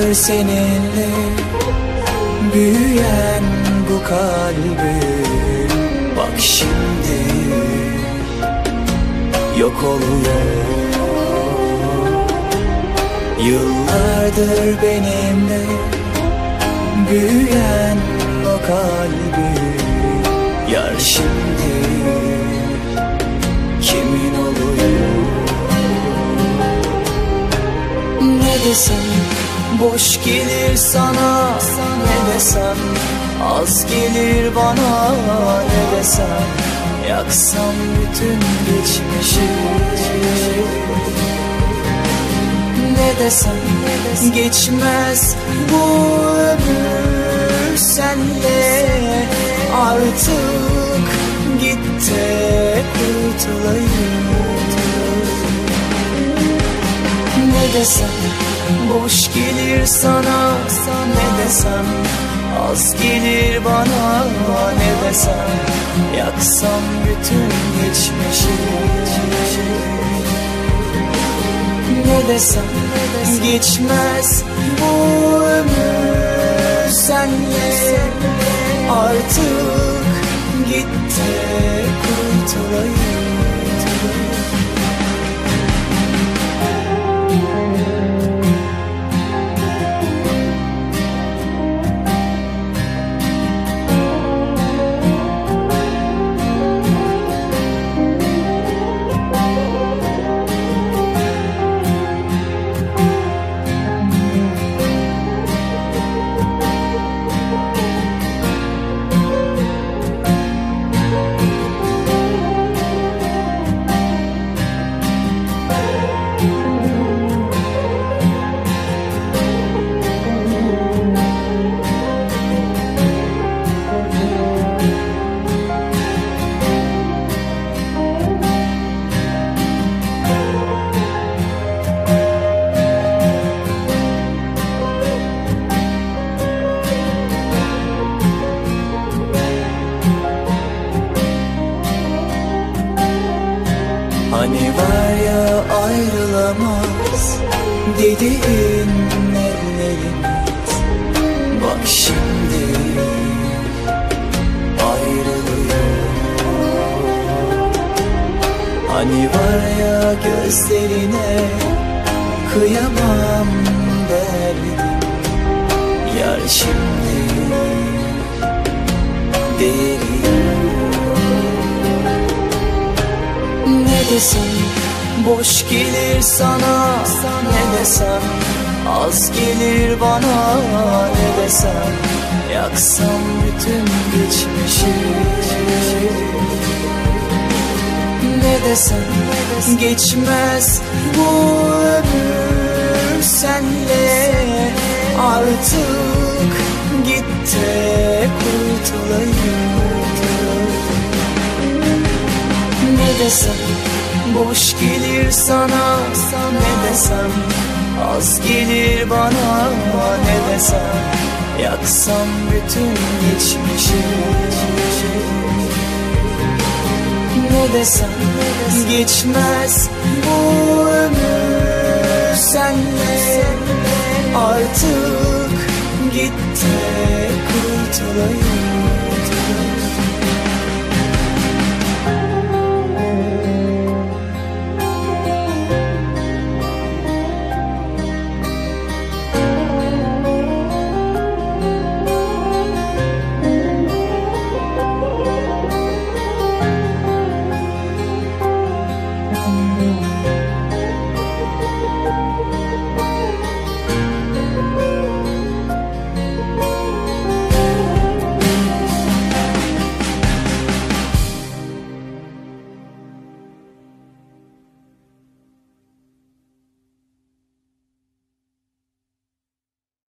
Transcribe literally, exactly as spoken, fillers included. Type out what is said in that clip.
Yıllardır seninle büyüyen bu kalbim, bak şimdi yok oluyor. Yıllardır benimle büyüyen o kalbim, yar şimdi kimin oluyor? Ne desem boş gelir sana, ne desem az gelir bana, ne desem yaksam bütün geçmişi. Ne desem geçmez bu ömür senle, artık git de kurtulayım. Ne desem boş gelir sana, ne desem az gelir bana, ne desem yaksam bütün geçmişi. Ne desem geçmez bu ömür senle, artık git de kurtulayım. Hani var ya ayrılamaz dediğin ellerimiz, bak şimdi ayrılıyor. Hani var ya gözlerine kıyamam derdim, yar şimdi değiyor. Ne desem boş gelir sana, ne desem az gelir bana, ne desem yaksam bütün geçmişi. Ne desem geçmez bu ömür senle, artık git de kurtulayım. Ne desem boş gelir sana, ne desem az gelir bana, ne desem yaksam bütün geçmişi. Ne desem geçmez bu ömür senle, artık git de kurtulayım.